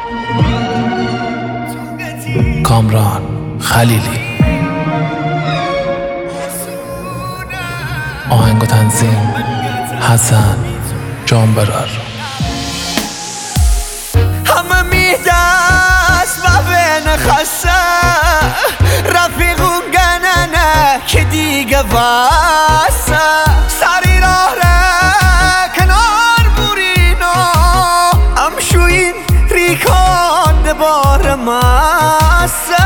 کامران خلیلی. آهنگ و تنظیم حسن جانبرار. همه میدست و بین خسته رفیقون گننه که دیگه واسه سری راه ره کنار بورینا امشوین ریکان بار ماسه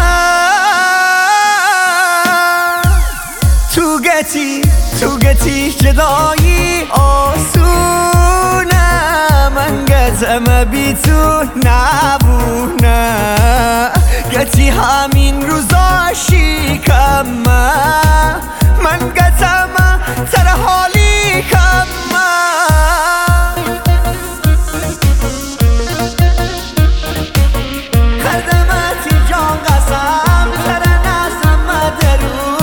تو گتی جدایی آسونه من گزم بی تو نبونه گتی همین روزا شیکمه من گزم سر حالی کمه خدمتی جان قسم سر نزم درو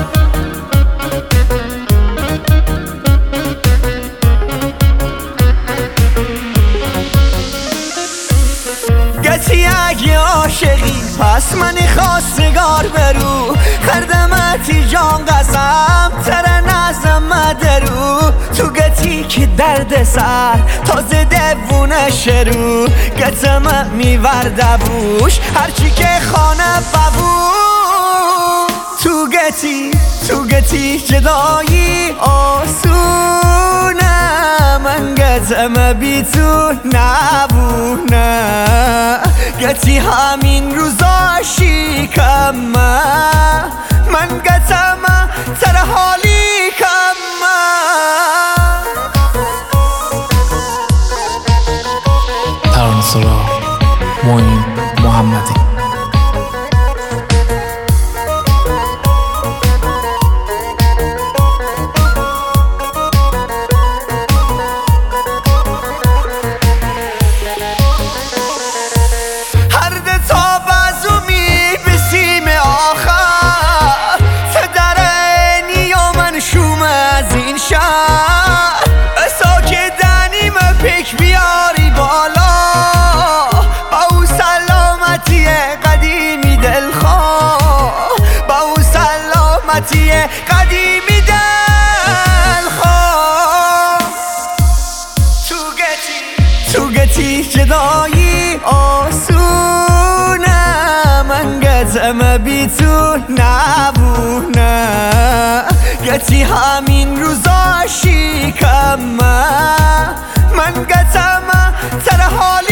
گتی اگه عاشقی پس من خواستگار برو خردمتی جان قسم تر نزم درو تو گتی که درد سر تازه دوونه شروع گتم میورده بوش هرچی که خانه ببو تو گتی جدایی آسونه من گتم بی تو نبونه گتی همین روزا شیکمه من گتم سر حالی کمه ترانه سرا معین محمدی. بیاری بالا با او سلامتی قدیمی دلخواه با او سلامتی قدیمی دلخواه تو گتی جدایی آسونه من گزم بی تو نبونه گتی همین روزا شیکمه من گتم سر حال